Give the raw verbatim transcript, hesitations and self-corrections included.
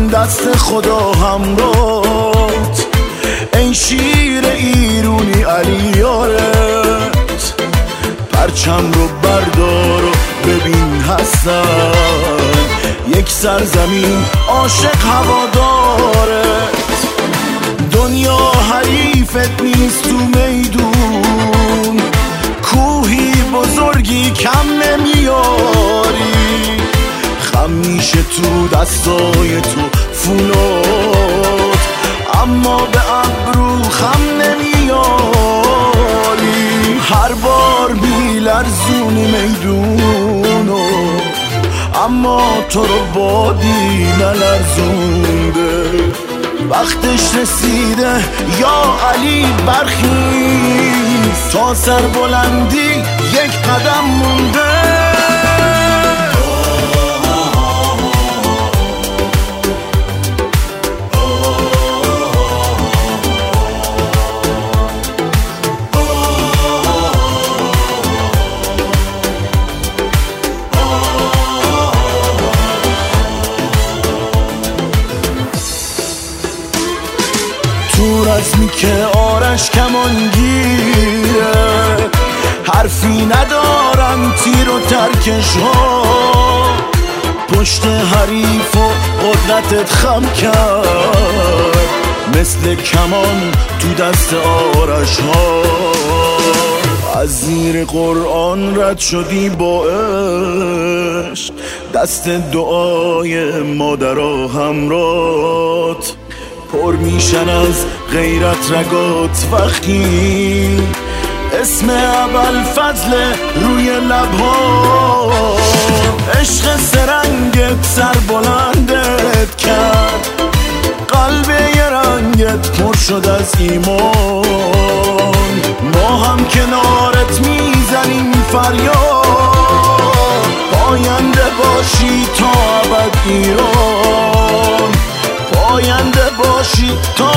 دست خدا همراهت، ای شیر ایرونی علی یارت. پرچم رو بردار و ببین هستن یک سرزمین عاشق هوادارت. دنیا حریفت نیست تو میدون، کوهی بزرگی کم نمیاری. خم میشه تو دستای تو فولاد، اما به ابرو خم نمیاری. هر بار میلرزونی میدونو، اما تو رو بادی نلرزونده. وقتش رسیده یا علی برخیز، تا سر بلندی یک قدم مونده. تو رزمی که آرش کمانگیره، حرفی ندارن تیر و ترکش ها. پشت حریف و قدرتت خم کرد، مثل کمان تو دست آرش ها. از زیر قرآن رد شدی با عشق، دست دعای مادرها همرات. پر میشن از غیرت رگات وقتی اسم ابوالفضل روی لبها. عشق سرنگت سر بلندت کرد، قلب یه رنگت پر شد از ایمان. ما هم کنارت میزنیم فریاد، پاینده باشی تا ابد ایران، پاینده باشی تا